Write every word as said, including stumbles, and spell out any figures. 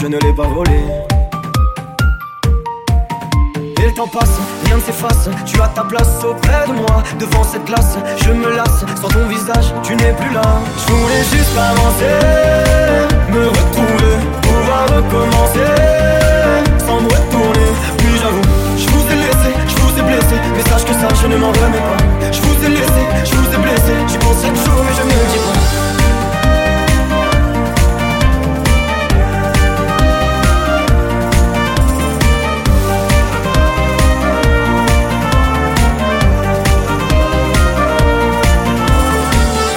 je ne l'ai pas volé. Et le temps passe, rien ne s'efface. Tu as ta place auprès de moi. Devant cette glace, je me lasse. Sans ton visage, tu n'es plus là. Je voulais juste avancer, me retrouver, pouvoir recommencer sans me retrouver.